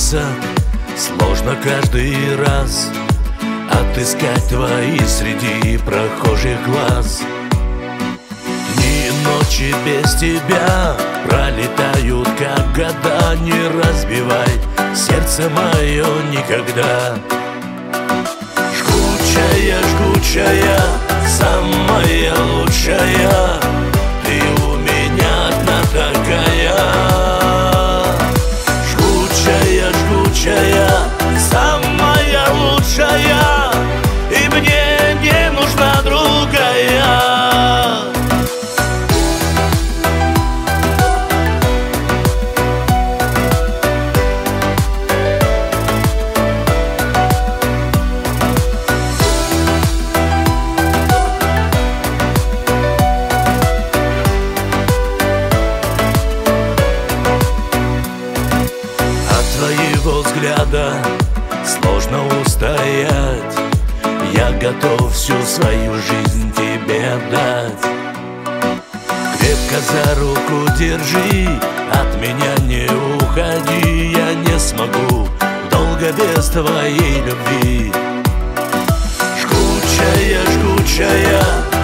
список, сложно каждый раз отыскать твои среди прохожих глаз. Дни и ночи без тебя пролетают, как года. Не разбивай сердце мое никогда. Жгучая, жгучая, самая лучшая, ты у меня одна такая. Жгучая, жгучая, самая лучшая, и мне не нужна другая. Твоего взгляда сложно устоять. Я готов всю свою жизнь тебе отдать. Крепко за руку держи, от меня не уходи. Я не смогу долго без твоей любви. Жгучая, жгучая,